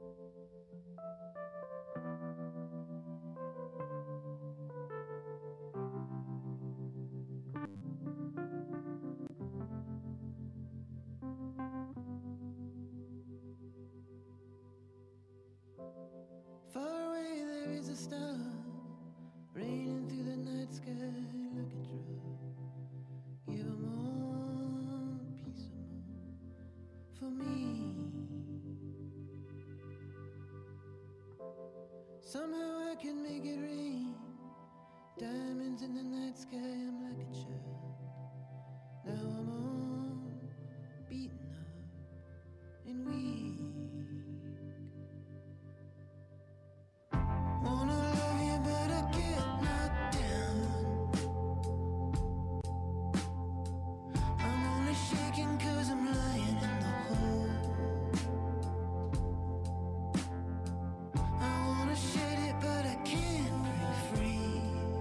Far away there is a star, raining through the night sky like a drug. Give 'em all peace of mind for me. Somehow I can make it rain, diamonds in the night sky. I'm like a child. Now I'm all beaten up and weak. Wanna love you, but I get knocked down. I'm only shaking 'cause I'm lying in the hole. I wanna shed it, but I can't break free.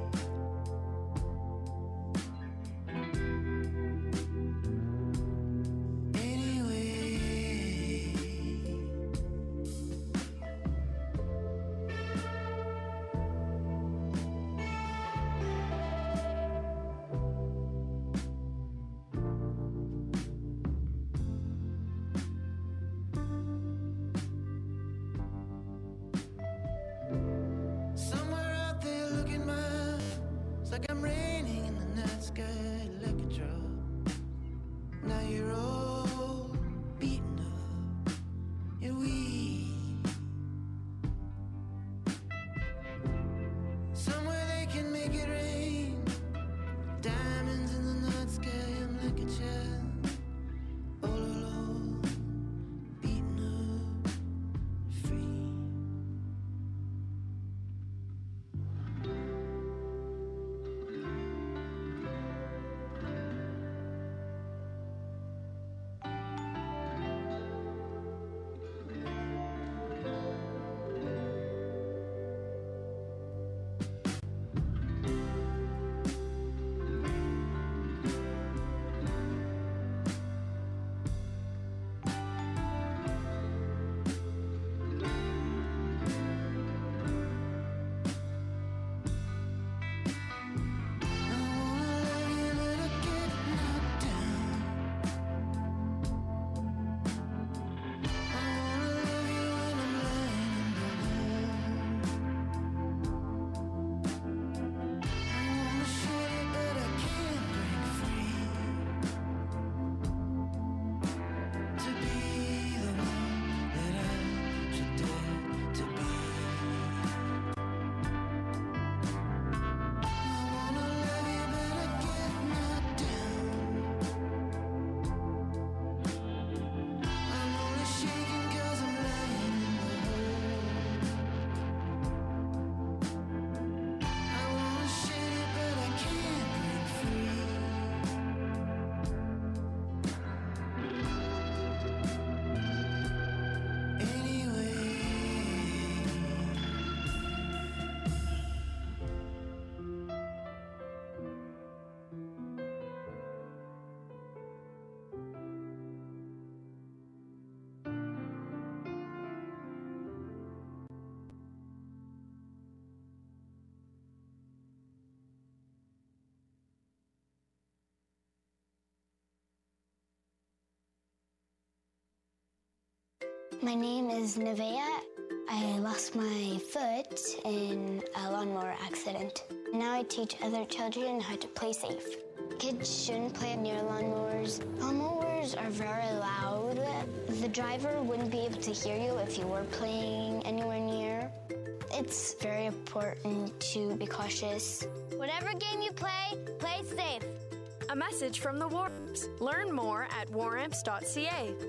Somewhere out there looking mild, it's like I'm raining in the night sky like a drop. Now you're all beaten up and weak. Somewhere they can make it rain, diamonds in the night sky. I'm like a child, all alone, beaten up, free. My name is Nevaeh. I lost my foot in a lawnmower accident. Now I teach other children how to play safe. Kids shouldn't play near lawnmowers. Lawnmowers are very loud. The driver wouldn't be able to hear you if you were playing anywhere near. It's very important to be cautious. Whatever game you play, play safe. A message from the War Amps. Learn more at waramps.ca.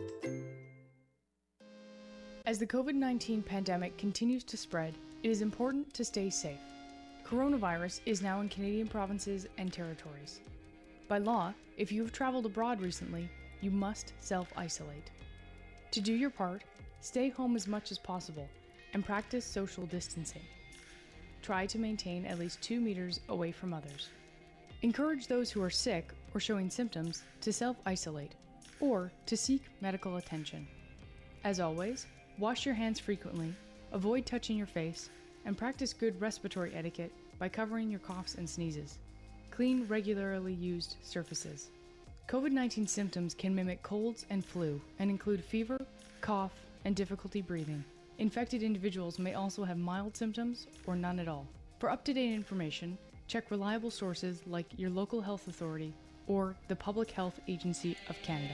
As the COVID-19 pandemic continues to spread, it is important to stay safe. Coronavirus is now in Canadian provinces and territories. By law, if you have traveled abroad recently, you must self-isolate. To do your part, stay home as much as possible and practice social distancing. Try to maintain at least 2 meters away from others. Encourage those who are sick or showing symptoms to self-isolate or to seek medical attention. As always, Wash your hands frequently, avoid touching your face, and practice good respiratory etiquette by covering your coughs and sneezes. Clean regularly used surfaces. COVID-19 symptoms can mimic colds and flu and include fever, cough, and difficulty breathing. Infected individuals may also have mild symptoms or none at all. For up-to-date information, check reliable sources like your local health authority or the Public Health Agency of Canada.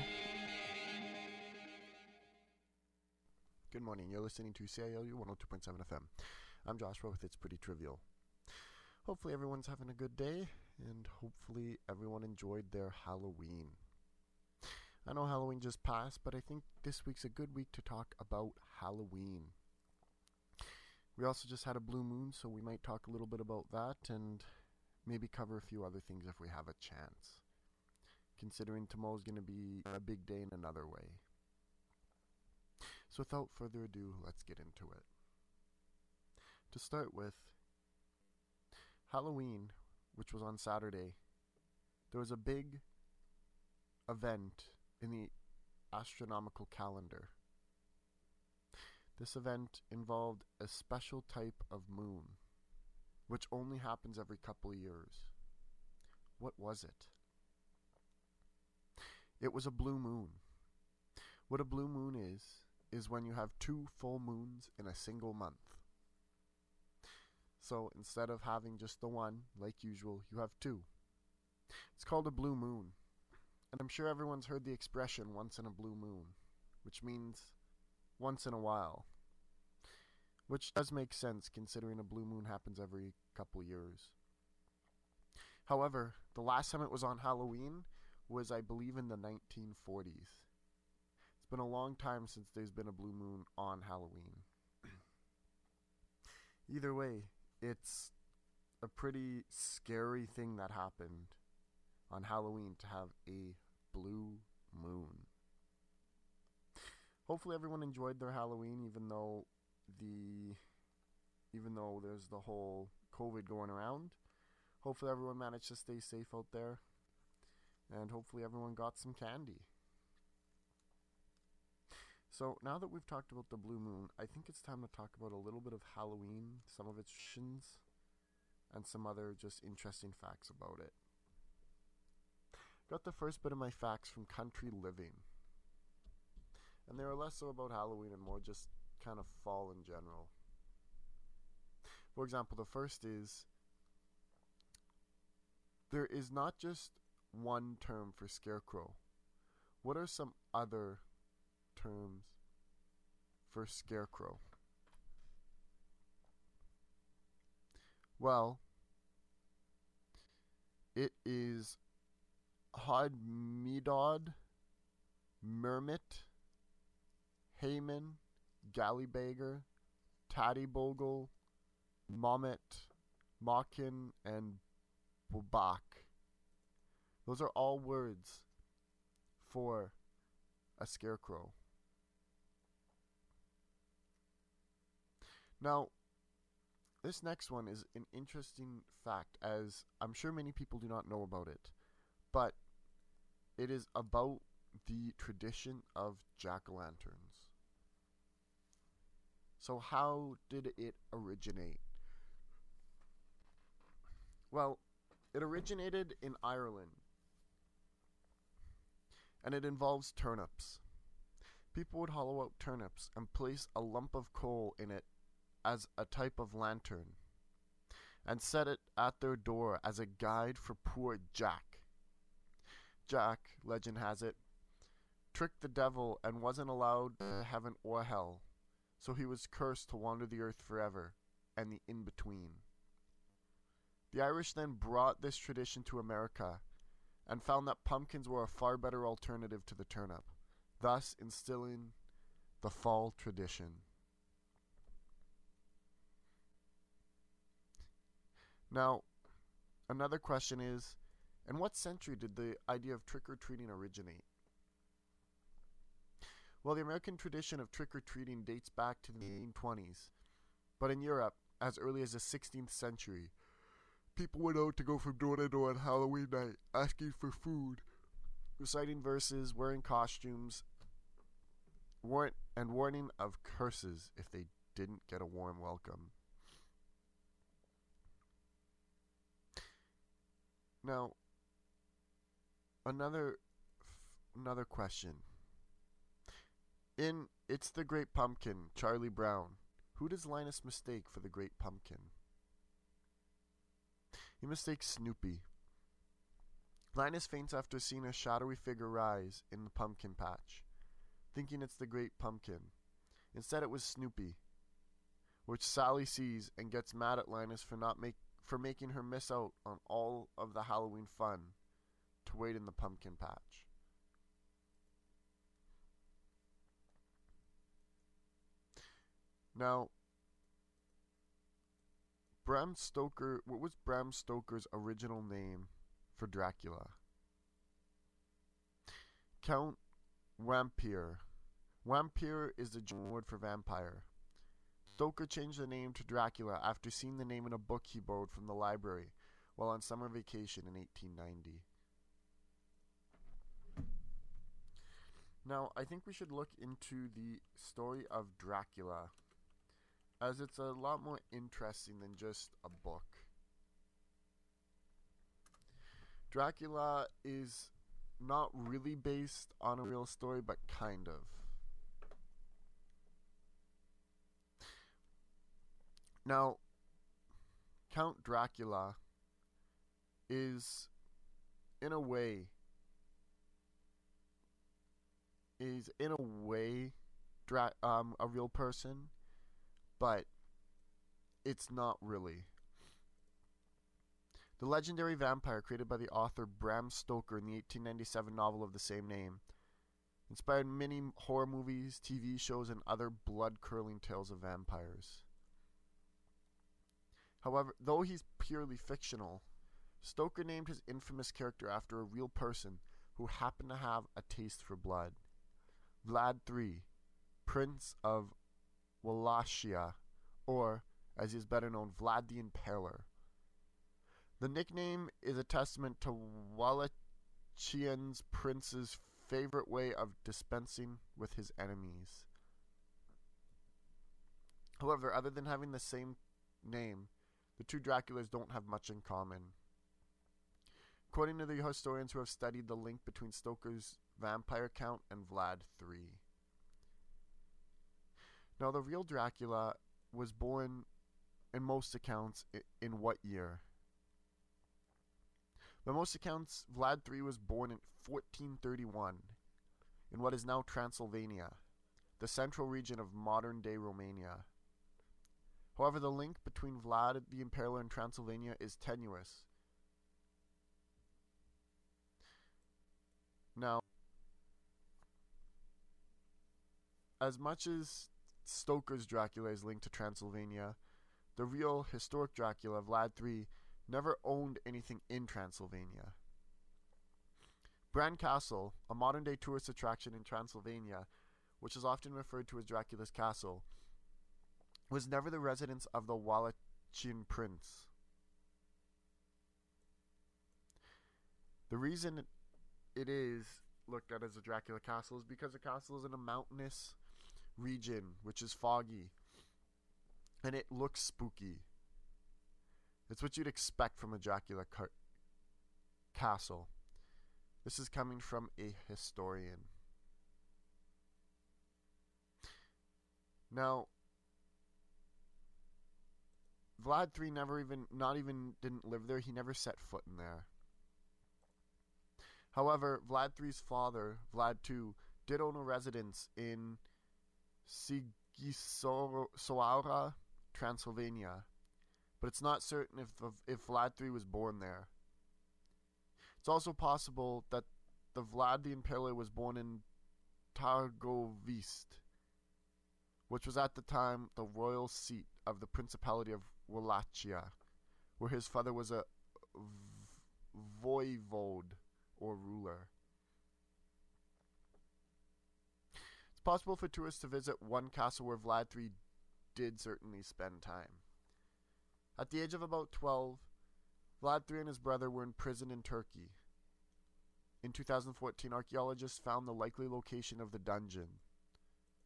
Good morning, you're listening to CILU 102.7 FM. I'm Joshua with It's Pretty Trivial. Hopefully everyone's having a good day, and hopefully everyone enjoyed their Halloween. I know Halloween just passed, but I think this week's a good week to talk about Halloween. We also just had a blue moon, so we might talk a little bit about that and maybe cover a few other things if we have a chance, considering tomorrow's going to be a big day in another way. So without further ado, let's get into it. To start with, Halloween, which was on Saturday, there was a big event in the astronomical calendar. This event involved a special type of moon, which only happens every couple of years. What was it? It was a blue moon. What a blue moon is when you have 2 full moons in a single month. So instead of having just the one, like usual, you have 2. It's called a blue moon. And I'm sure everyone's heard the expression once in a blue moon, which means once in a while. Which does make sense considering a blue moon happens every couple years. However, the last time it was on Halloween was, I believe, in the 1940s. It's been a long time since there's been a blue moon on Halloween. Either way, it's a pretty scary thing that happened on Halloween to have a blue moon. Hopefully everyone enjoyed their Halloween, even though there's the whole COVID going around. Hopefully everyone managed to stay safe out there, and hopefully everyone got some candy. So now that we've talked about the blue moon, I think it's time to talk about a little bit of Halloween, some of its traditions, and some other just interesting facts about it. Got the first bit of my facts from Country Living. And they are less so about Halloween and more just kind of fall in general. For example, the first is, there is not just one term for scarecrow. What are some other terms for scarecrow? Well, it is Hodmedod, Mermit, Hayman, Gallybagger, Taddybogle, Mommet, Mockin, and Bubak. Those are all words for a scarecrow. Now, this next one is an interesting fact, as I'm sure many people do not know about it, but it is about the tradition of jack-o'-lanterns. So how did it originate? Well, it originated in Ireland, and it involves turnips. People would hollow out turnips and place a lump of coal in it as a type of lantern, and set it at their door as a guide for poor Jack. Jack, legend has it, tricked the devil and wasn't allowed to heaven or hell, so he was cursed to wander the earth forever, and the in-between. The Irish then brought this tradition to America, and found that pumpkins were a far better alternative to the turnip, thus instilling the fall tradition. Now, another question is, in what century did the idea of trick-or-treating originate? Well, the American tradition of trick-or-treating dates back to the 1820s, but in Europe, as early as the 16th century, people went out to go from door to door on Halloween night, asking for food, reciting verses, wearing costumes, warning of curses if they didn't get a warm welcome. Now, another question. In It's the Great Pumpkin, Charlie Brown, who does Linus mistake for the Great Pumpkin? He mistakes Snoopy. Linus faints after seeing a shadowy figure rise in the pumpkin patch, thinking it's the Great Pumpkin. Instead, it was Snoopy, which Sally sees and gets mad at Linus for making her miss out on all of the Halloween fun to wait in the pumpkin patch. Now, Bram Stoker, what was Bram Stoker's original name for Dracula? Count Wampyr. Wampyr is the German word for vampire. Stoker changed the name to Dracula after seeing the name in a book he borrowed from the library while on summer vacation in 1890. Now, I think we should look into the story of Dracula, as it's a lot more interesting than just a book. Dracula is not really based on a real story, but kind of. Now, Count Dracula is, in a way, a real person, but it's not really. The legendary vampire created by the author Bram Stoker in the 1897 novel of the same name inspired many horror movies, TV shows, and other blood-curdling tales of vampires. However, though he's purely fictional, Stoker named his infamous character after a real person who happened to have a taste for blood. Vlad III, Prince of Wallachia, or, as he is better known, Vlad the Impaler. The nickname is a testament to Wallachian's prince's favorite way of dispensing with his enemies. However, other than having the same name, the two Draculas don't have much in common. According to the historians who have studied the link between Stoker's vampire count and Vlad III. Now, the real Dracula was born, in most accounts, in what year? By most accounts, Vlad III was born in 1431 in what is now Transylvania, the central region of modern-day Romania. However, the link between Vlad the Impaler and Transylvania is tenuous. Now, as much as Stoker's Dracula is linked to Transylvania, the real historic Dracula, Vlad III, never owned anything in Transylvania. Bran Castle, a modern-day tourist attraction in Transylvania, which is often referred to as Dracula's Castle, was never the residence of the Wallachian prince. The reason it is looked at as a Dracula castle is because the castle is in a mountainous region, which is foggy, and it looks spooky. It's what you'd expect from a Dracula castle. This is coming from a historian. Now, Vlad III didn't live there. He never set foot in there. However, Vlad III's father, Vlad II, did own a residence in Sighisoara, Transylvania, but it's not certain if Vlad III was born there. It's also possible that the Vlad the Impaler was born in Targovist, which was at the time the royal seat of the Principality of Wallachia, where his father was a voivode, or ruler. It's possible for tourists to visit one castle where Vlad III did certainly spend time. At the age of about 12, Vlad III and his brother were imprisoned in Turkey. In 2014, archaeologists found the likely location of the dungeon.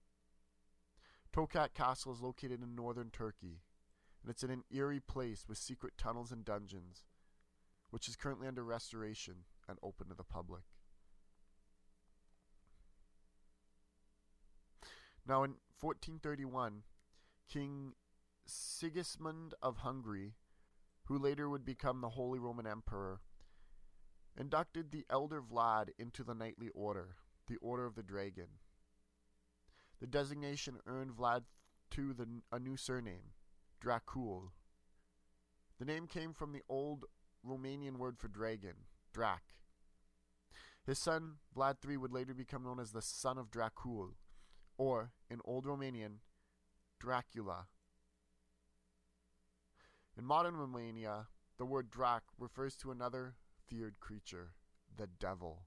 Tokat Castle is located in northern Turkey, and it's in an eerie place with secret tunnels and dungeons, which is currently under restoration and open to the public. Now in 1431, King Sigismund of Hungary, who later would become the Holy Roman Emperor, inducted the elder Vlad into the knightly order, the Order of the Dragon. The designation earned Vlad II a new surname, Dracul. The name came from the old Romanian word for dragon, Drac. His son, Vlad III, would later become known as the Son of Dracul, or, in Old Romanian, Dracula. In modern Romania, the word Drac refers to another feared creature, the devil.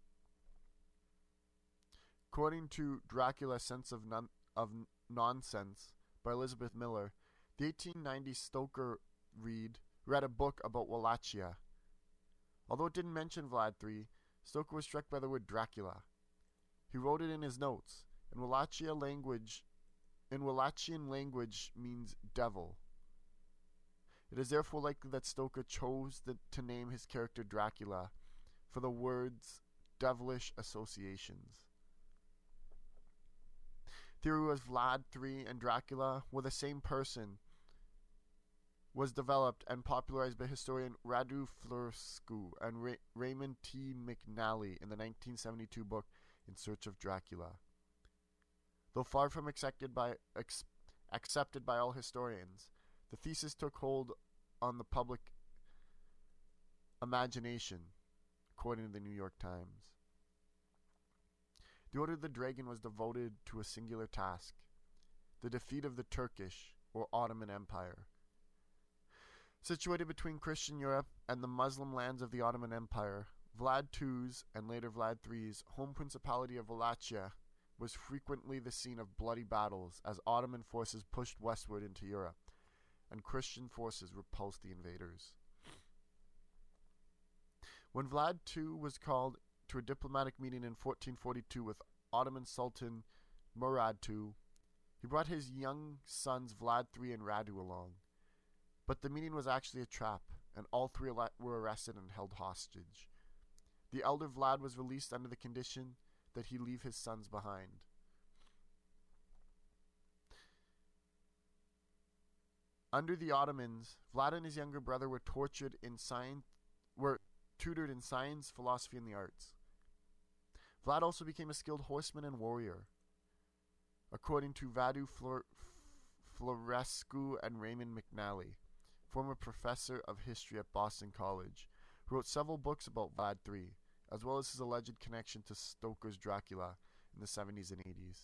According to Dracula's Sense of Nonsense by Elizabeth Miller, the 1890 Stoker read a book about Wallachia. Although it didn't mention Vlad III, Stoker was struck by the word Dracula. He wrote it in his notes. In Wallachian language means devil. It is therefore likely that Stoker chose to name his character Dracula for the words devilish associations. Theory was Vlad III and Dracula were the same person was developed and popularized by historian Radu Florescu and Raymond T. McNally in the 1972 book In Search of Dracula. Though far from accepted by all historians, the thesis took hold on the public imagination, according to the New York Times. The Order of the Dragon was devoted to a singular task, the defeat of the Turkish or Ottoman Empire. Situated between Christian Europe and the Muslim lands of the Ottoman Empire, Vlad II's and later Vlad III's home principality of Wallachia was frequently the scene of bloody battles as Ottoman forces pushed westward into Europe, and Christian forces repulsed the invaders. When Vlad II was called to a diplomatic meeting in 1442 with Ottoman Sultan Murad II, he brought his young sons Vlad III and Radu along. But the meeting was actually a trap, and all three were arrested and held hostage. The elder Vlad was released under the condition that he leave his sons behind. Under the Ottomans, Vlad and his younger brother were tutored in science, philosophy, and the arts. Vlad also became a skilled horseman and warrior. According to Radu Florescu and Raymond McNally, former professor of history at Boston College, who wrote several books about Vlad III, as well as his alleged connection to Stoker's Dracula in the 70s and 80s.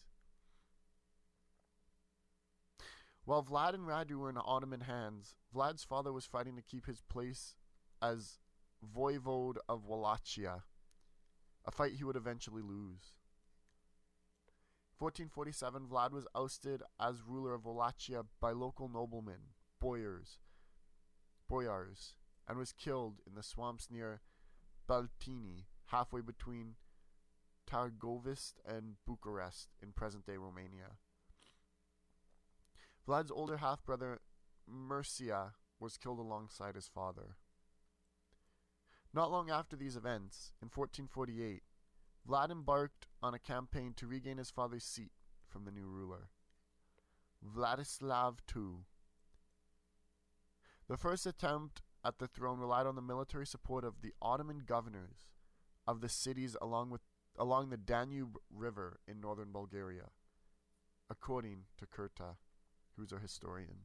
While Vlad and Radu were in Ottoman hands, Vlad's father was fighting to keep his place as voivode of Wallachia, a fight he would eventually lose. In 1447, Vlad was ousted as ruler of Wallachia by local noblemen, boyars, and was killed in the swamps near Baltini, halfway between Targovist and Bucharest in present-day Romania. Vlad's older half-brother, Mircea, was killed alongside his father. Not long after these events, in 1448, Vlad embarked on a campaign to regain his father's seat from the new ruler, Vladislav II. The first attempt at the throne relied on the military support of the Ottoman governors of the cities along the Danube River in northern Bulgaria, according to Kurta, who's a historian.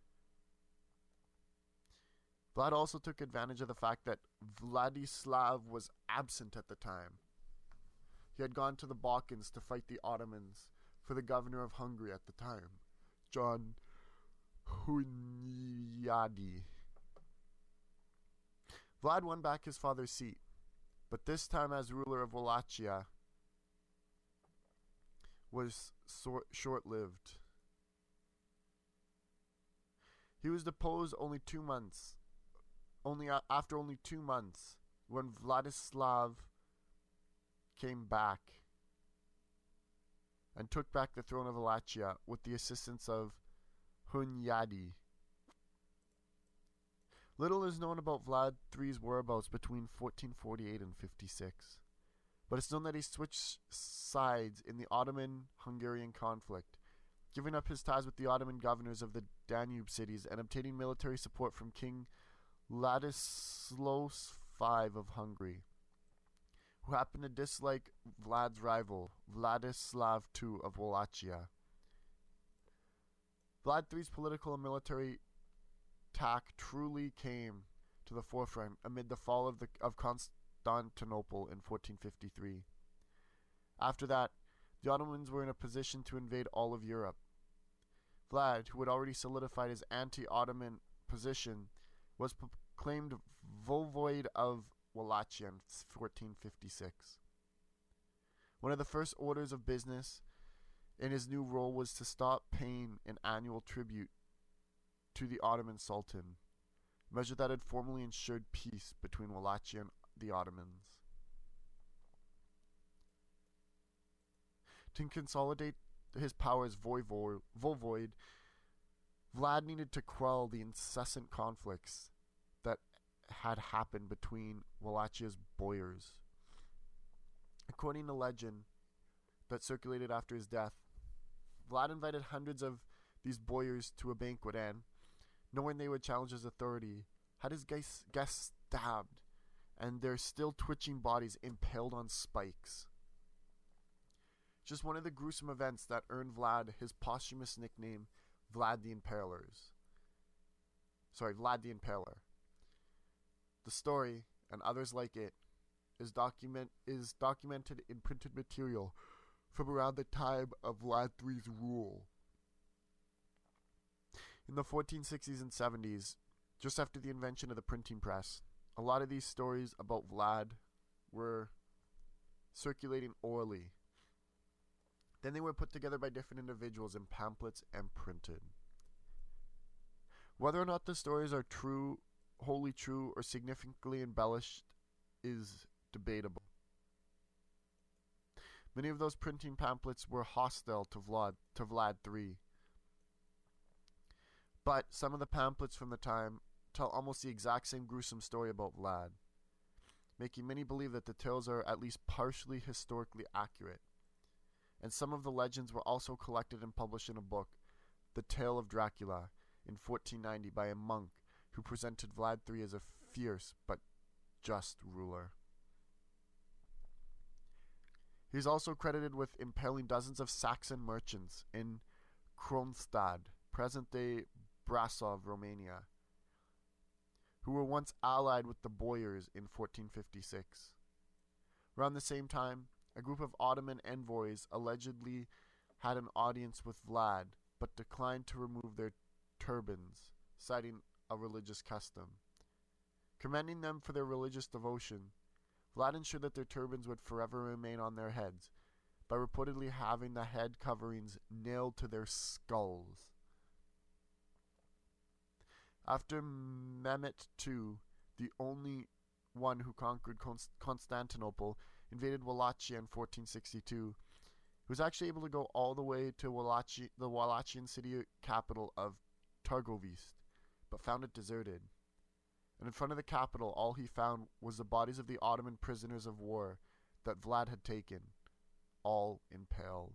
Vlad also took advantage of the fact that Vladislav was absent at the time. He had gone to the Balkans to fight the Ottomans for the governor of Hungary at the time, John Hunyadi. Vlad won back his father's seat, but this time as ruler of Wallachia was short-lived. He was deposed after only 2 months, when Vladislav came back. and took back the throne of Wallachia with the assistance of Hunyadi. Little is known about Vlad III's whereabouts between 1448 and 56, but it's known that he switched sides in the Ottoman-Hungarian conflict, giving up his ties with the Ottoman governors of the Danube cities and obtaining military support from King Ladislaus V of Hungary, who happened to dislike Vlad's rival, Vladislav II of Wallachia. Vlad III's political and military tack truly came to the forefront amid the fall of Constantinople in 1453. After that, the Ottomans were in a position to invade all of Europe. Vlad, who had already solidified his anti-Ottoman position, was proclaimed Voivode of Wallachia in 1456. One of the first orders of business in his new role was to stop paying an annual tribute to the Ottoman Sultan, a measure that had formally ensured peace between Wallachia and the Ottomans. To consolidate his power as voivode, Vlad needed to quell the incessant conflicts that had happened between Wallachia's boyars. According to legend that circulated after his death, Vlad invited hundreds of these boyars to a banquet and, knowing they would challenge his authority, had his guests stabbed and their still twitching bodies impaled on spikes. Just one of the gruesome events that earned Vlad his posthumous nickname, Vlad the Impaler. The story, and others like it, is documented in printed material from around the time of Vlad III's rule. In the 1460s and 70s, just after the invention of the printing press, a lot of these stories about Vlad were circulating orally. Then they were put together by different individuals in pamphlets and printed. Whether or not the stories are true, wholly true, or significantly embellished is debatable. Many of those printing pamphlets were hostile to Vlad III. But some of the pamphlets from the time tell almost the exact same gruesome story about Vlad, making many believe that the tales are at least partially historically accurate. And some of the legends were also collected and published in a book, The Tale of Dracula, in 1490 by a monk who presented Vlad III as a fierce but just ruler. He is also credited with impaling dozens of Saxon merchants in Kronstadt, present-day Brasov, Romania, who were once allied with the boyars in 1456. Around the same time, a group of Ottoman envoys allegedly had an audience with Vlad, but declined to remove their turbans, citing a religious custom. Commending them for their religious devotion, Vlad ensured that their turbans would forever remain on their heads, by reportedly having the head coverings nailed to their skulls. After Mehmet II, the only one who conquered Constantinople, invaded Wallachia in 1462, he was actually able to go all the way to the Wallachian city capital of Targovist, but found it deserted. And in front of the capital, all he found was the bodies of the Ottoman prisoners of war that Vlad had taken, all impaled.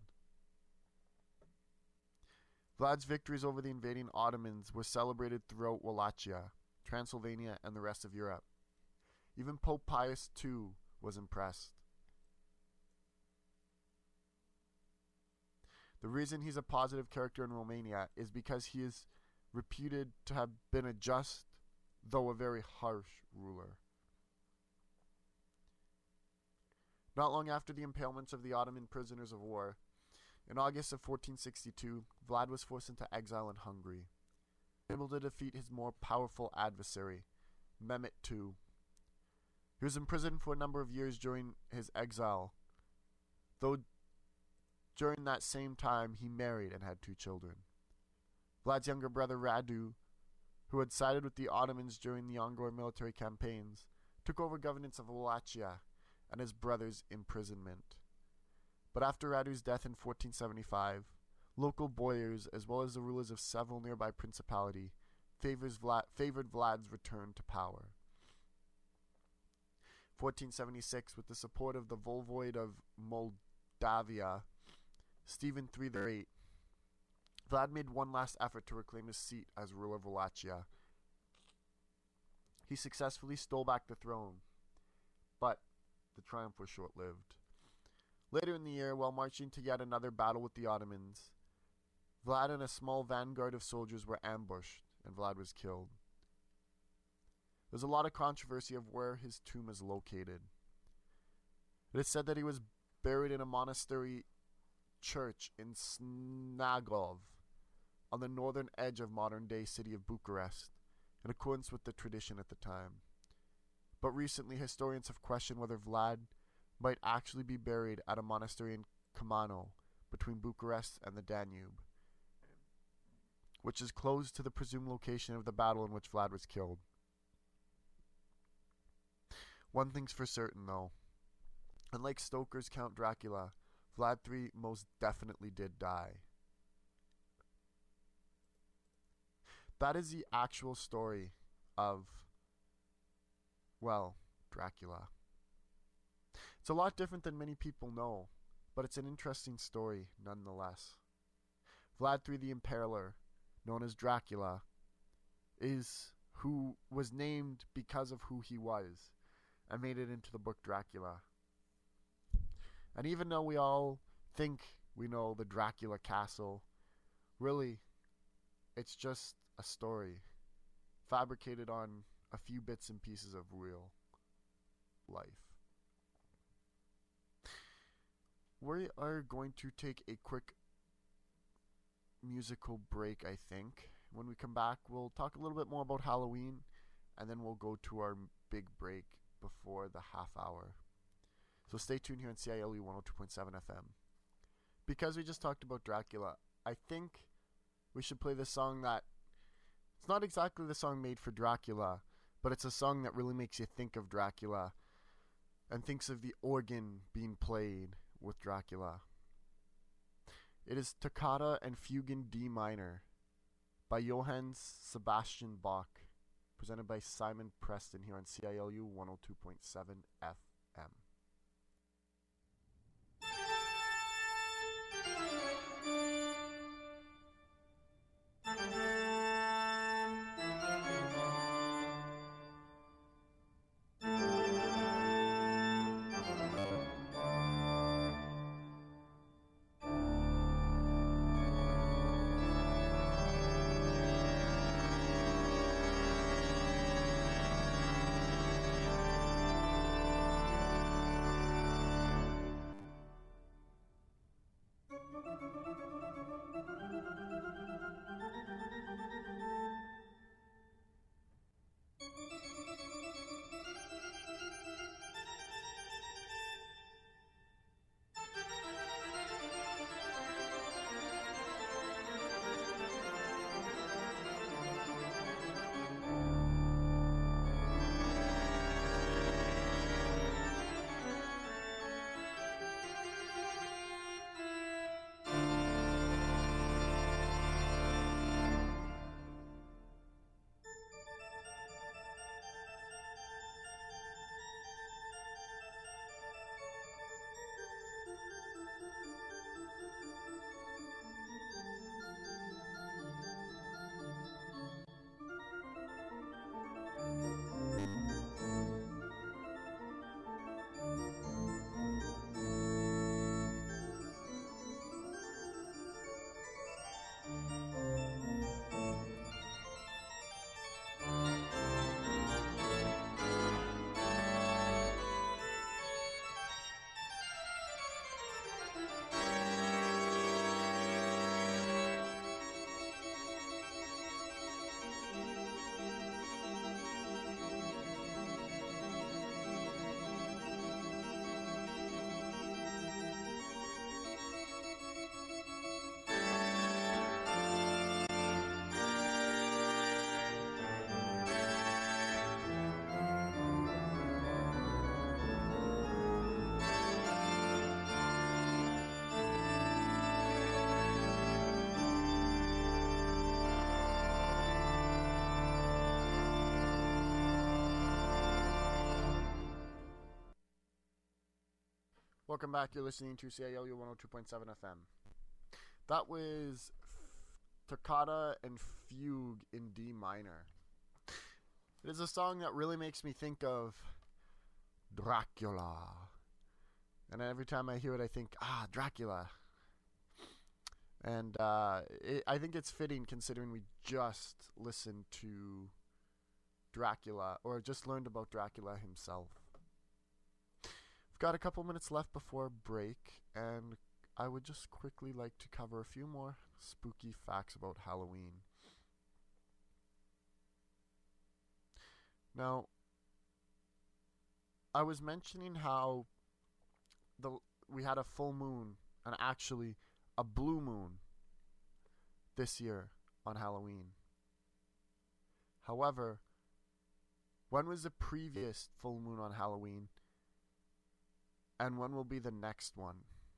Vlad's victories over the invading Ottomans were celebrated throughout Wallachia, Transylvania, and the rest of Europe. Even Pope Pius II was impressed. The reason he's a positive character in Romania is because he is reputed to have been a just, though a very harsh, ruler. Not long after the impalements of the Ottoman prisoners of war, in August of 1462, Vlad was forced into exile in Hungary, able to defeat his more powerful adversary, Mehmet II. He was imprisoned for a number of years during his exile, though during that same time he married and had 2 children. Vlad's younger brother Radu, who had sided with the Ottomans during the ongoing military campaigns, took over governance of Wallachia and his brother's imprisonment. But after Radu's death in 1475, local boyars, as well as the rulers of several nearby principality, favored Vlad's return to power. 1476, with the support of the Voivode of Moldavia, Stephen III the Great, Vlad made one last effort to reclaim his seat as ruler of Wallachia. He successfully stole back the throne, but the triumph was short-lived. Later in the year, while marching to yet another battle with the Ottomans, Vlad and a small vanguard of soldiers were ambushed, and Vlad was killed. There's a lot of controversy of where his tomb is located. It is said that he was buried in a monastery church in Snagov, on the northern edge of modern-day city of Bucharest, in accordance with the tradition at the time. But recently, historians have questioned whether Vlad might actually be buried at a monastery in Comano, between Bucharest and the Danube, which is close to the presumed location of the battle in which Vlad was killed. One thing's for certain, though. Unlike Stoker's Count Dracula, Vlad III most definitely did die. That is the actual story of, well, Dracula. It's a lot different than many people know, but it's an interesting story nonetheless. Vlad III the Impaler, known as Dracula, is who was named because of who he was, and made it into the book Dracula. And even though we all think we know the Dracula castle, really, it's just a story fabricated on a few bits and pieces of real life. We are going to take a quick musical break, I think. When we come back, we'll talk a little bit more about Halloween, and then we'll go to our big break before the half hour. So stay tuned here on CILU 102.7 FM. Because we just talked about Dracula, I think we should play this song that, it's not exactly the song made for Dracula, but it's a song that really makes you think of Dracula and thinks of the organ being played with Dracula. It is Toccata and Fugue in D minor by Johann Sebastian Bach, presented by Simon Preston here on CILU 102.7 FM. Welcome back. You're listening to CILU 102.7 FM. That was Toccata and Fugue in D minor. It is a song that really makes me think of Dracula. And every time I hear it, I think, Dracula. And I think it's fitting considering we just listened to Dracula, or just learned about Dracula himself. We've got a couple minutes left before break, and I would just quickly like to cover a few more spooky facts about Halloween. Now, I was mentioning how we had a full moon, and actually a blue moon, this year on Halloween. However, when was the previous full moon on Halloween? And when will be the next one?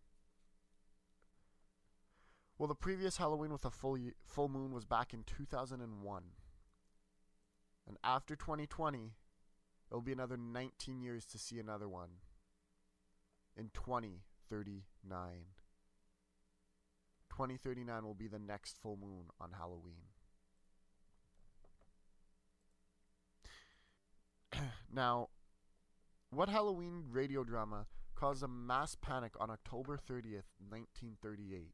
Well, the previous Halloween with a full moon was back in 2001. And after 2020, it'll be another 19 years to see another one. In 2039. 2039 will be the next full moon on Halloween. Now, what Halloween radio drama caused a mass panic on October 30th, 1938?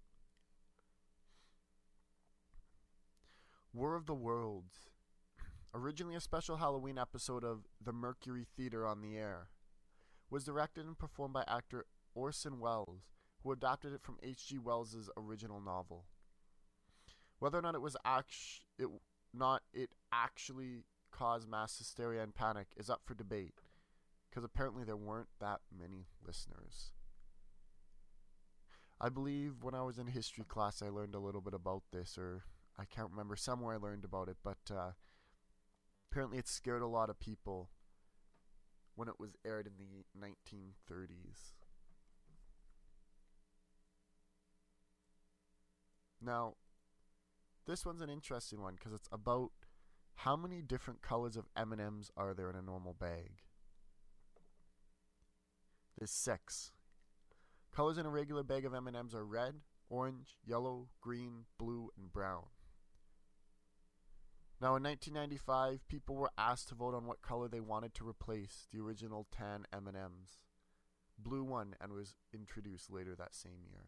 War of the Worlds. Originally a special Halloween episode of The Mercury Theater on the Air, was directed and performed by actor Orson Welles, who adapted it from H.G. Wells' original novel. Whether or not it actually caused mass hysteria and panic is up for debate, because apparently there weren't that many listeners. I believe when I was in history class I learned a little bit about this, or I can't remember, somewhere I learned about it, but apparently it scared a lot of people when it was aired in the 1930s. Now, this one's an interesting one because it's about how many different colors of M&Ms are there in a normal bag. There's 6. Colors in a regular bag of M&Ms are red, orange, yellow, green, blue, and brown. Now, in 1995, people were asked to vote on what color they wanted to replace the original tan M&Ms. Blue won and was introduced later that same year.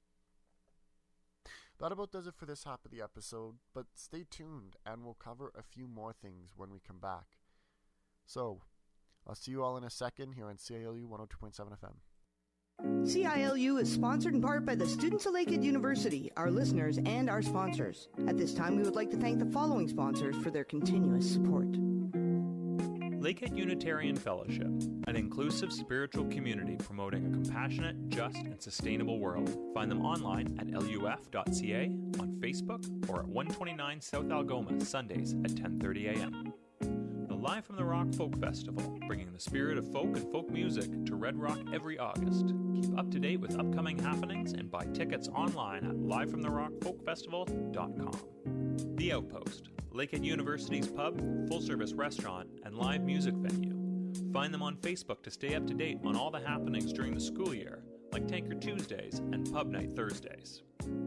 That about does it for this half of the episode, but stay tuned and we'll cover a few more things when we come back. So, I'll see you all in a second here on CILU 102.7 FM. CILU is sponsored in part by the students of Lakehead University, our listeners, and our sponsors. At this time, we would like to thank the following sponsors for their continuous support. Lakehead Unitarian Fellowship, an inclusive spiritual community promoting a compassionate, just, and sustainable world. Find them online at luf.ca, on Facebook, or at 129 South Algoma, Sundays at 10:30 a.m. The Live from the Rock Folk Festival, bringing the spirit of folk and folk music to Red Rock every August. Keep up to date with upcoming happenings and buy tickets online at livefromtherockfolkfestival.com. The Outpost, Lakehead University's pub, full-service restaurant, and live music venue. Find them on Facebook to stay up to date on all the happenings during the school year, like Tanker Tuesdays and Pub Night Thursdays.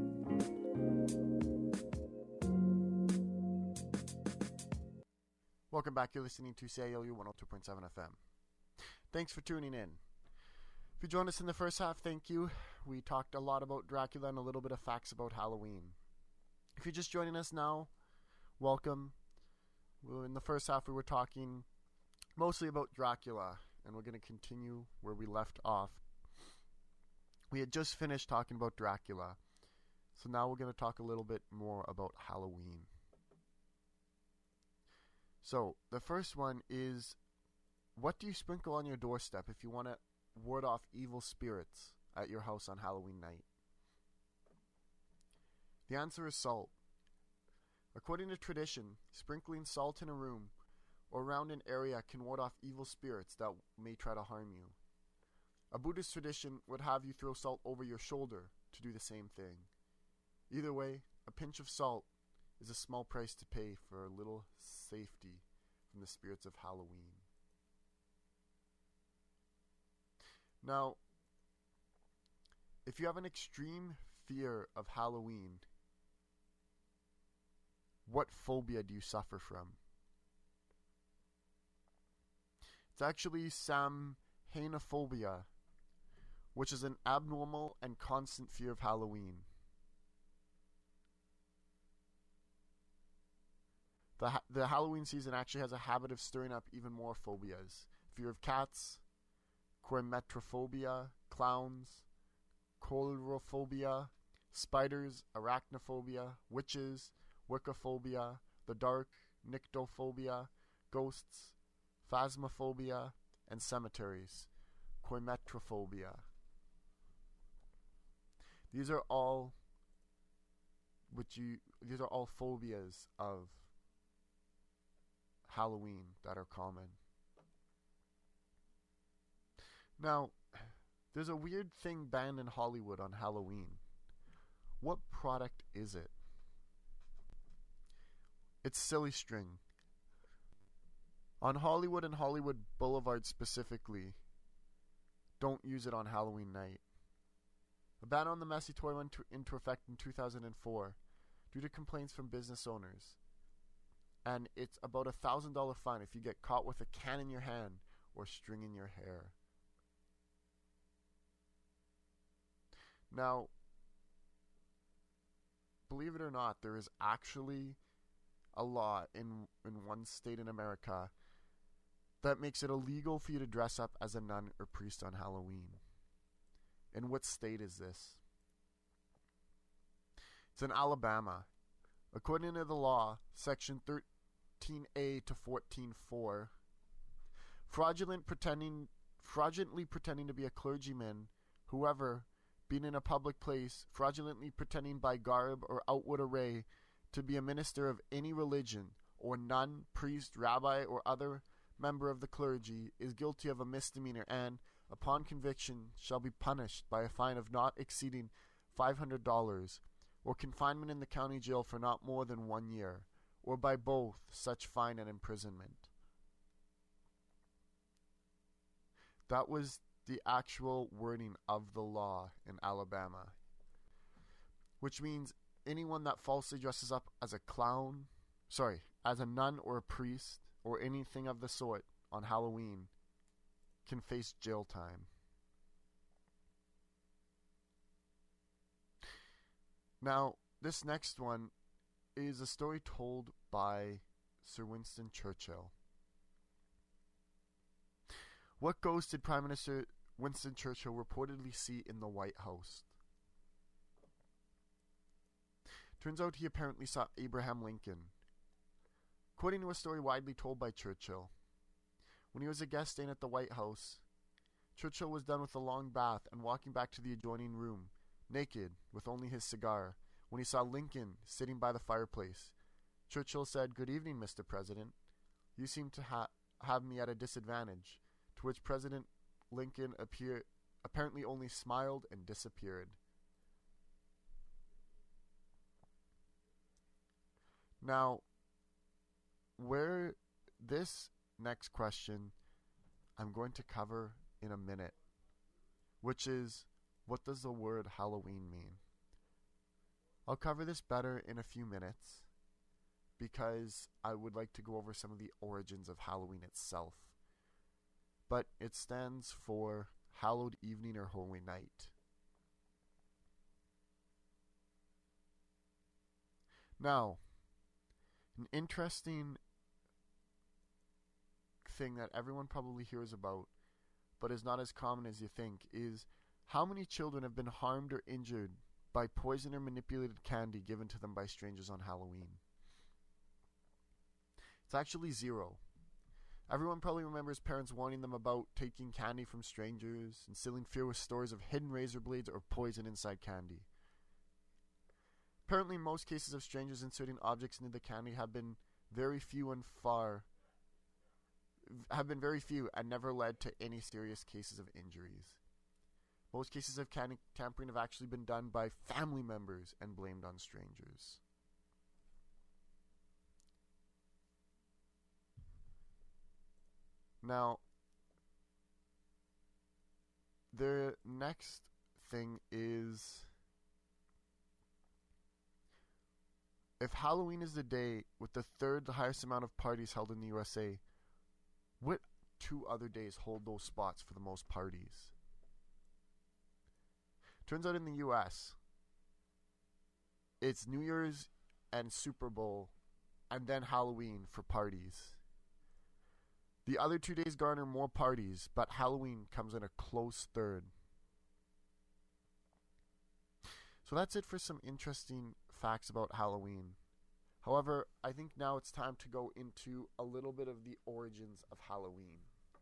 Welcome back. You're listening to CILU 102.7 FM. Thanks for tuning in. If you joined us in the first half, thank you. We talked a lot about Dracula and a little bit of facts about Halloween. If you're just joining us now, welcome. In the first half, we were talking mostly about Dracula, and we're going to continue where we left off. We had just finished talking about Dracula, so now we're going to talk a little bit more about Halloween. So, the first one is, what do you sprinkle on your doorstep if you want to ward off evil spirits at your house on Halloween night? The answer is salt. According to tradition, sprinkling salt in a room or around an area can ward off evil spirits that may try to harm you. A Buddhist tradition would have you throw salt over your shoulder to do the same thing. Either way, a pinch of salt is a small price to pay for a little safety from the spirits of Halloween. Now, if you have an extreme fear of Halloween, what phobia do you suffer from? It's actually samhainophobia, which is an abnormal and constant fear of Halloween. The Halloween season actually has a habit of stirring up even more phobias. Fear of cats, coimetrophobia, clowns, coulrophobia, spiders, arachnophobia, witches, wiccaphobia, the dark, nyctophobia, ghosts, phasmophobia, and cemeteries, coimetrophobia. These are all phobias of Halloween that are common. Now, there's a weird thing banned in Hollywood on Halloween. What product is it? It's silly string. On Hollywood and Hollywood Boulevard specifically, don't use it on Halloween night. A ban on the messy toy went into effect in 2004 due to complaints from business owners. And it's about a $1,000 fine if you get caught with a can in your hand or string in your hair. Now, believe it or not, there is actually a law in one state in America that makes it illegal for you to dress up as a nun or priest on Halloween. In what state is this? It's in Alabama. According to the law, Section 13A to 14.4, fraudulently pretending to be a clergyman, whoever, being in a public place, fraudulently pretending by garb or outward array to be a minister of any religion, or nun, priest, rabbi, or other member of the clergy, is guilty of a misdemeanor and, upon conviction, shall be punished by a fine of not exceeding $500, or confinement in the county jail for not more than 1 year, or by both such fine and imprisonment. That was the actual wording of the law in Alabama, which means anyone that falsely dresses up as as a nun or a priest or anything of the sort on Halloween can face jail time. Now, this next one is a story told by Sir Winston Churchill. What ghost did Prime Minister Winston Churchill reportedly see in the White House? Turns out he apparently saw Abraham Lincoln. According to a story widely told by Churchill, when he was a guest staying at the White House, Churchill was done with a long bath and walking back to the adjoining room, naked, with only his cigar, when he saw Lincoln sitting by the fireplace. Churchill said, "Good evening, Mr. President. You seem to have me at a disadvantage," to which President Lincoln apparently only smiled and disappeared. Now, where this next question I'm going to cover in a minute, which is, what does the word Halloween mean? I'll cover this better in a few minutes because I would like to go over some of the origins of Halloween itself. But it stands for Hallowed Evening or Holy Night. Now, an interesting thing that everyone probably hears about, but is not as common as you think, is how many children have been harmed or injured by poison or manipulated candy given to them by strangers on Halloween. It's actually 0. Everyone probably remembers parents warning them about taking candy from strangers, instilling fear with stories of hidden razor blades or poison inside candy. Apparently, most cases of strangers inserting objects into the candy have been very few and never led to any serious cases of injuries. Most cases of candy tampering have actually been done by family members and blamed on strangers. Now, the next thing is, if Halloween is the day with the third highest amount of parties held in the USA, what two other days hold those spots for the most parties? Turns out in the US, it's New Year's and Super Bowl, and then Halloween for parties. The other 2 days garner more parties, but Halloween comes in a close third. So that's it for some interesting facts about Halloween. However, I think now it's time to go into a little bit of the origins of Halloween.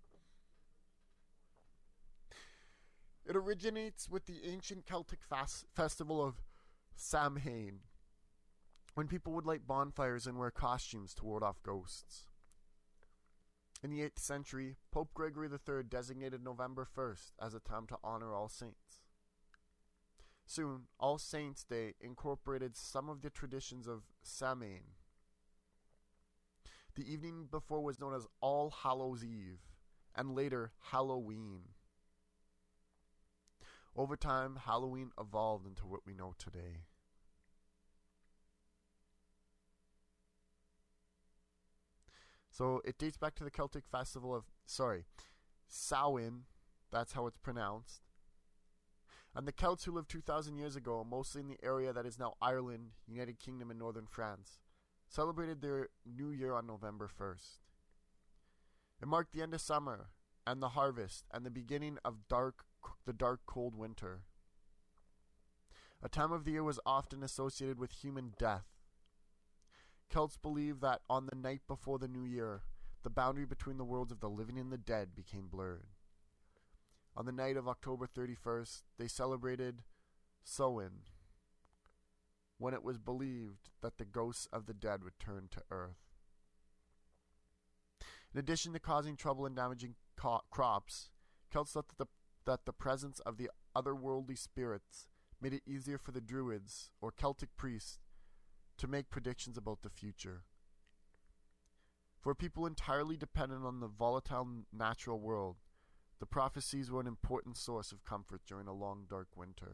It originates with the ancient Celtic festival of Samhain, when people would light bonfires and wear costumes to ward off ghosts. In the 8th century, Pope Gregory III designated November 1st as a time to honor All Saints. Soon, All Saints' Day incorporated some of the traditions of Samhain. The evening before was known as All Hallows' Eve, and later Halloween. Over time, Halloween evolved into what we know today. So it dates back to the Celtic festival of, Samhain, that's how it's pronounced. And the Celts who lived 2,000 years ago, mostly in the area that is now Ireland, United Kingdom, and northern France, celebrated their new year on November 1st. It marked the end of summer and the harvest and the beginning of the dark cold winter. A time of the year was often associated with human death. Celts believed that on the night before the new year, the boundary between the worlds of the living and the dead became blurred. On the night of October 31st, they celebrated Samhain, when it was believed that the ghosts of the dead would turn to earth. In addition to causing trouble and damaging crops, Celts thought that the presence of the otherworldly spirits made it easier for the Druids, or Celtic priests, to make predictions about the future. For people entirely dependent on the volatile natural world, the prophecies were an important source of comfort during a long, dark winter.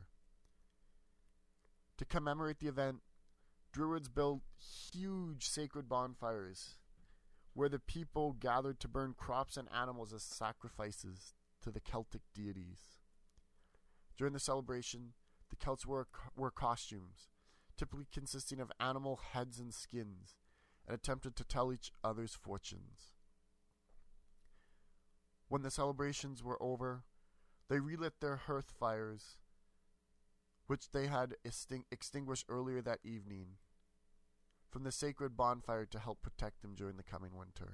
To commemorate the event, Druids built huge sacred bonfires where the people gathered to burn crops and animals as sacrifices to the Celtic deities. During the celebration, the Celts wore costumes, typically consisting of animal heads and skins, and attempted to tell each other's fortunes. When the celebrations were over, they relit their hearth fires, which they had extinguished earlier that evening, from the sacred bonfire to help protect them during the coming winter.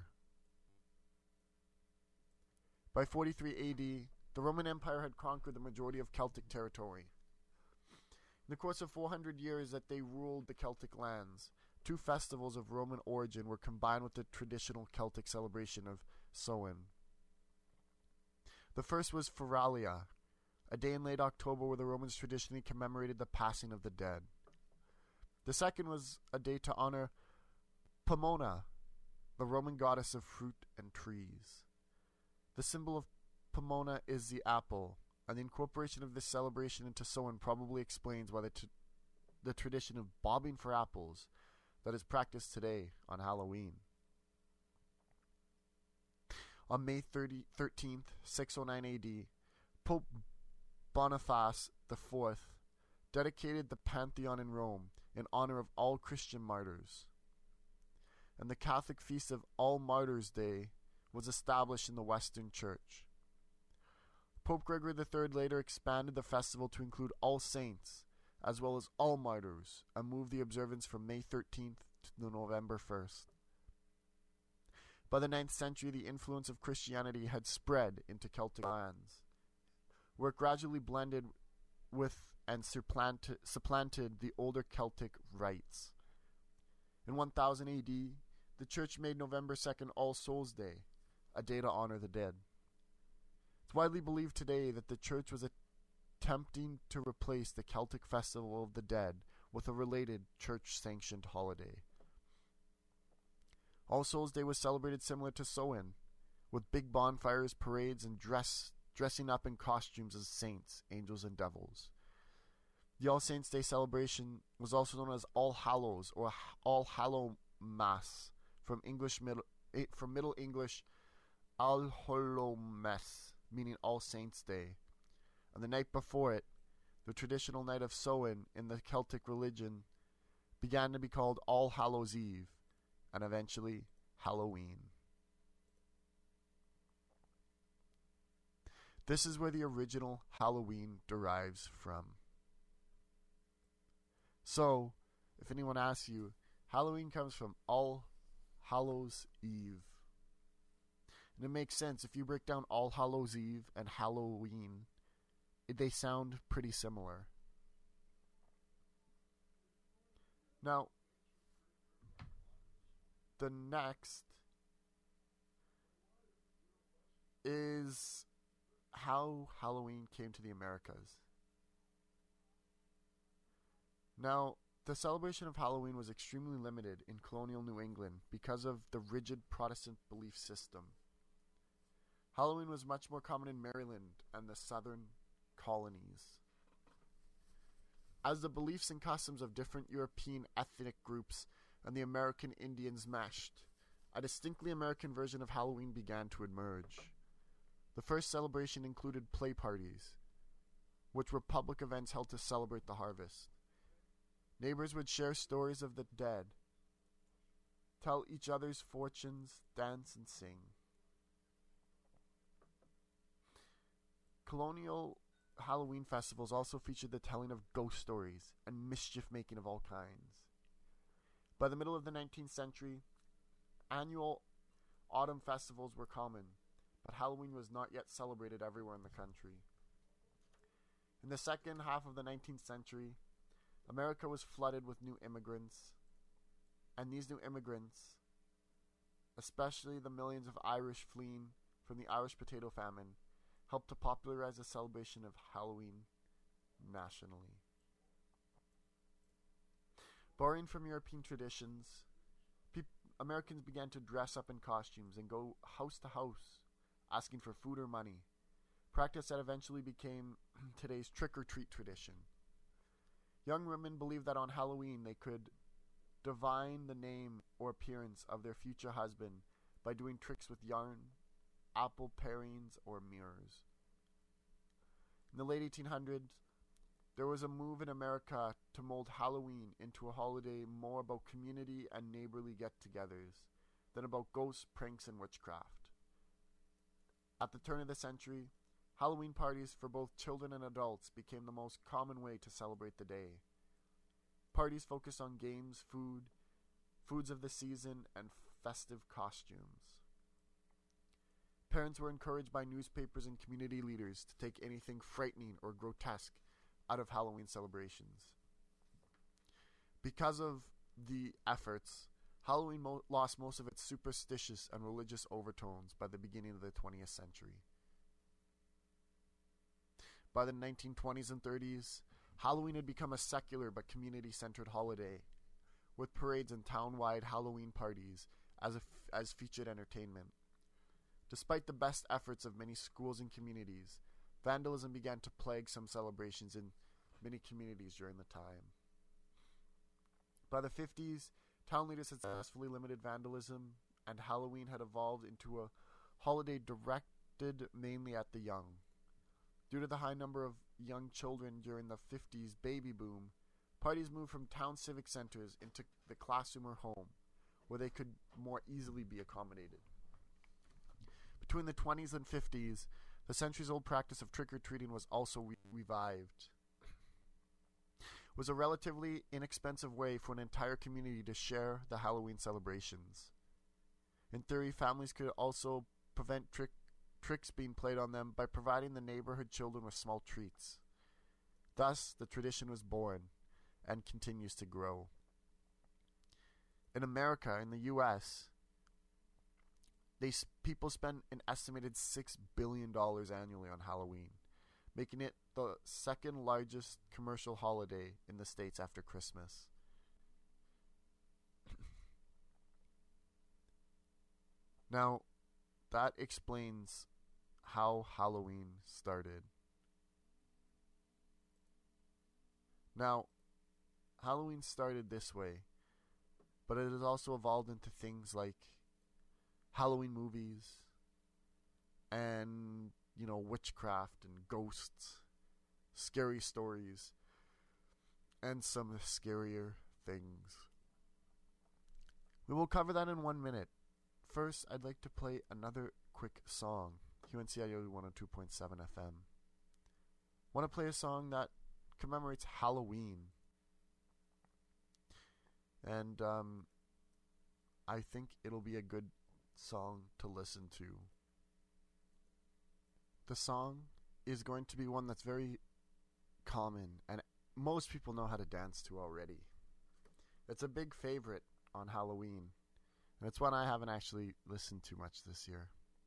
By 43 AD, the Roman Empire had conquered the majority of Celtic territory. In the course of 400 years that they ruled the Celtic lands, two festivals of Roman origin were combined with the traditional Celtic celebration of Samhain. The first was Feralia, a day in late October where the Romans traditionally commemorated the passing of the dead. The second was a day to honor Pomona, the Roman goddess of fruit and trees. The symbol of Pomona is the apple, and the incorporation of this celebration into Samhain probably explains why the tradition of bobbing for apples that is practiced today on Halloween. On May 13th, 609 AD, Pope Boniface IV dedicated the Pantheon in Rome in honor of all Christian martyrs. And the Catholic feast of All Martyrs' Day was established in the Western Church. Pope Gregory III later expanded the festival to include All Saints, as well as All Martyrs, and moved the observance from May 13th to November 1st. By the 9th century, the influence of Christianity had spread into Celtic lands, where it gradually blended with and supplanted the older Celtic rites. In 1000 AD, the Church made November 2nd All Souls' Day, a day to honor the dead. It's widely believed today that the Church was attempting to replace the Celtic Festival of the Dead with a related Church-sanctioned holiday. All Souls' Day was celebrated similar to Samhain, with big bonfires, parades, and dress dressing up in costumes as saints, angels, and devils. The All Saints' Day celebration was also known as All Hallows or All Hallow Mass, from Middle English All Hallow Mess, meaning All Saints' Day. And the night before it, the traditional night of Samhain in the Celtic religion, began to be called All Hallows' Eve, and eventually Halloween. This is where the original Halloween derives from. So, if anyone asks you, Halloween comes from All Hallows' Eve. And it makes sense. If you break down All Hallows' Eve and Halloween, they sound pretty similar. Now, the next is how Halloween came to the Americas. Now, the celebration of Halloween was extremely limited in colonial New England because of the rigid Protestant belief system. Halloween was much more common in Maryland and the southern colonies. As the beliefs and customs of different European ethnic groups and the American Indians meshed, a distinctly American version of Halloween began to emerge. The first celebration included play parties, which were public events held to celebrate the harvest. Neighbors would share stories of the dead, tell each other's fortunes, dance, and sing. Colonial Halloween festivals also featured the telling of ghost stories and mischief-making of all kinds. By the middle of the 19th century, annual autumn festivals were common, but Halloween was not yet celebrated everywhere in the country. In the second half of the 19th century, America was flooded with new immigrants, and these new immigrants, especially the millions of Irish fleeing from the Irish potato famine, helped to popularize the celebration of Halloween nationally. Borrowing from European traditions, Americans began to dress up in costumes and go house to house, asking for food or money, practice that eventually became today's trick-or-treat tradition. Young women believed that on Halloween they could divine the name or appearance of their future husband by doing tricks with yarn, apple parings, or mirrors. In the late 1800s, there was a move in America to mold Halloween into a holiday more about community and neighborly get-togethers than about ghosts, pranks, and witchcraft. At the turn of the century, Halloween parties for both children and adults became the most common way to celebrate the day. Parties focused on games, foods of the season, and festive costumes. Parents were encouraged by newspapers and community leaders to take anything frightening or grotesque out of Halloween celebrations. Because of the efforts, Halloween lost most of its superstitious and religious overtones by the beginning of the 20th century. By the 1920s and 30s, Halloween had become a secular but community-centered holiday, with parades and town-wide Halloween parties as featured entertainment. Despite the best efforts of many schools and communities, vandalism began to plague some celebrations in many communities during the time. By the 50s, town leaders had successfully limited vandalism, and Halloween had evolved into a holiday directed mainly at the young. Due to the high number of young children during the 50s baby boom, parties moved from town civic centers into the classroom or home, where they could more easily be accommodated. Between the 20s and 50s, the centuries-old practice of trick-or-treating was also revived. It was a relatively inexpensive way for an entire community to share the Halloween celebrations. In theory, families could also prevent tricks being played on them by providing the neighborhood children with small treats. Thus, the tradition was born and continues to grow. In America, in the U.S., people spend an estimated $6 billion annually on Halloween, making it the second largest commercial holiday in the States after Christmas. Now, that explains how Halloween started. Now, Halloween started this way, but it has also evolved into things like Halloween movies and, witchcraft and ghosts, scary stories, and some scarier things. We will cover that in 1 minute. First, I'd like to play another quick song here on CILU 102.7 FM. Want to play a song that commemorates Halloween. And I think it'll be a good song to listen to. The song is going to be one that's very common and most people know how to dance to already. It's a big favorite on Halloween, and it's one I haven't actually listened to much this year.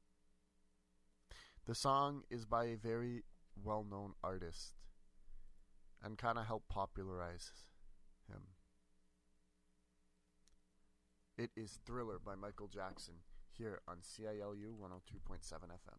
The song is by a very well-known artist and kind of helped popularize him. It is Thriller by Michael Jackson here on CILU 102.7 FM.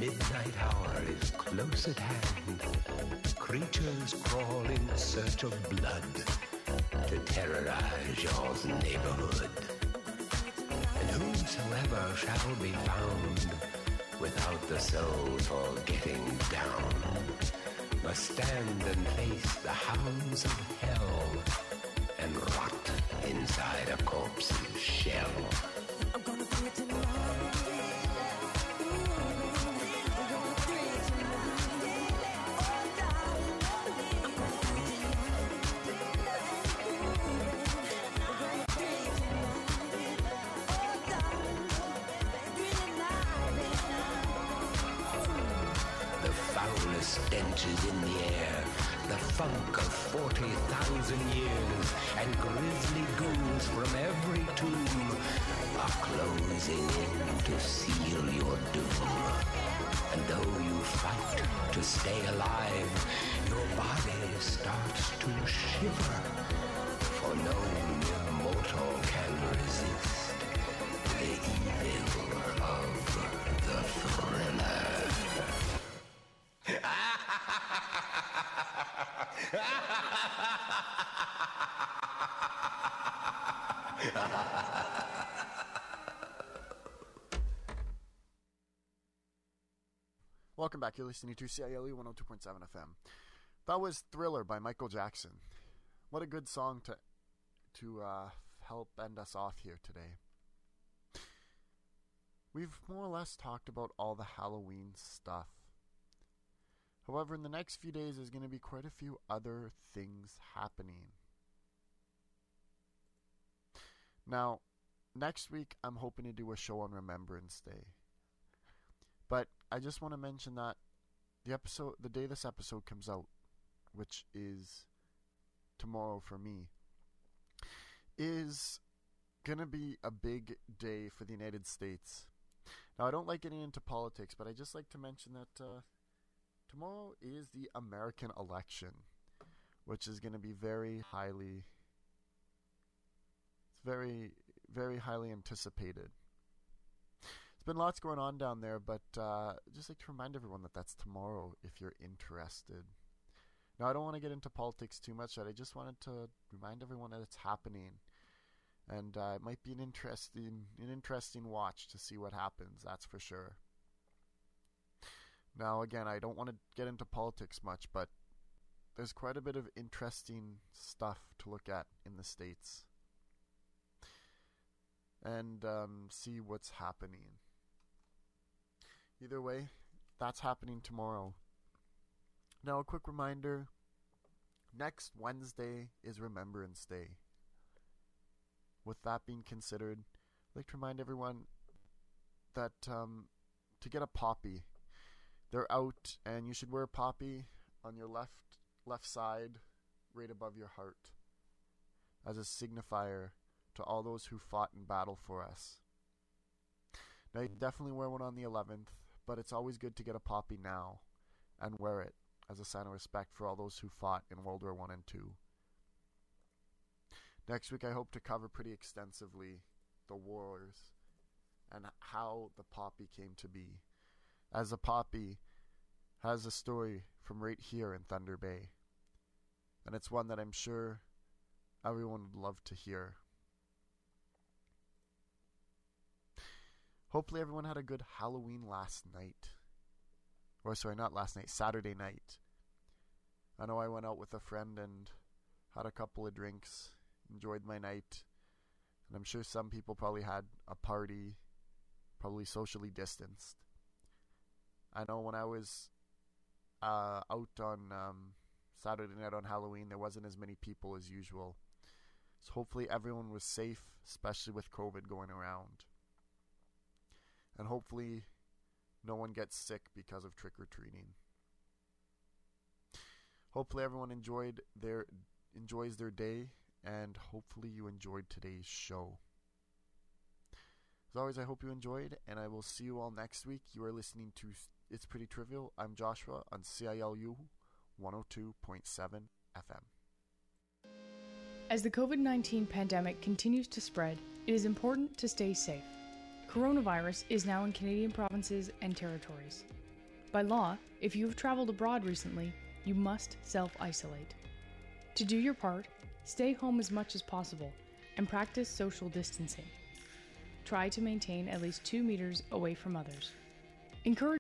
midnight hour is close at hand. Creatures crawl in search of blood to terrorize y'all's neighborhood. And whosoever shall be found without the soul for getting down must stand and face the hounds of hell and rot inside a corpse's shell. I'm gonna bring it to life. Stench is in the air, the funk of 40,000 years, and grisly goons from every tomb are closing in to seal your doom. And though you fight to stay alive, your body starts to shiver, for no mere mortal can resist the evil of the Thriller. Welcome back. You're listening to CILE 102.7 FM. That was Thriller by Michael Jackson. What a good song to help end us off here today. We've more or less talked about all the Halloween stuff. However, in the next few days, there's going to be quite a few other things happening. Now, next week, I'm hoping to do a show on Remembrance Day. But I just want to mention that the day this episode comes out, which is tomorrow for me, is going to be a big day for the United States. Now, I don't like getting into politics, but I just like to mention that tomorrow is the American election, which is going to be very highly anticipated. There's been lots going on down there, but just like to remind everyone that that's tomorrow if you're interested. Now, I don't want to get into politics too much, but I just wanted to remind everyone that it's happening. And it might be an interesting watch to see what happens, that's for sure. Now, again, I don't want to get into politics much, but there's quite a bit of interesting stuff to look at in the States. And see what's happening. Either way, that's happening tomorrow. Now, a quick reminder, next Wednesday is Remembrance Day. With that being considered, I'd like to remind everyone that to get a poppy, they're out, and you should wear a poppy on your left side, right above your heart, as a signifier to all those who fought in battle for us. Now, you can definitely wear one on the 11th, but it's always good to get a poppy now and wear it as a sign of respect for all those who fought in World War I and II. Next week, I hope to cover pretty extensively the wars and how the poppy came to be, as the poppy has a story from right here in Thunder Bay, and it's one that I'm sure everyone would love to hear. Hopefully everyone had a good Halloween Saturday night. I know I went out with a friend and had a couple of drinks, enjoyed my night, and I'm sure some people probably had a party, probably socially distanced. I know when I was out on Saturday night on Halloween, there wasn't as many people as usual. So hopefully everyone was safe, especially with COVID going around. And hopefully no one gets sick because of trick-or-treating. Hopefully everyone enjoys their day, and hopefully you enjoyed today's show. As always, I hope you enjoyed, and I will see you all next week. You are listening to It's Pretty Trivial. I'm Joshua on CILU 102.7 FM. As the COVID-19 pandemic continues to spread, it is important to stay safe. Coronavirus is now in Canadian provinces and territories. By law, if you have traveled abroad recently, you must self-isolate. To do your part, stay home as much as possible and practice social distancing. Try to maintain at least 2 meters away from others. Encourage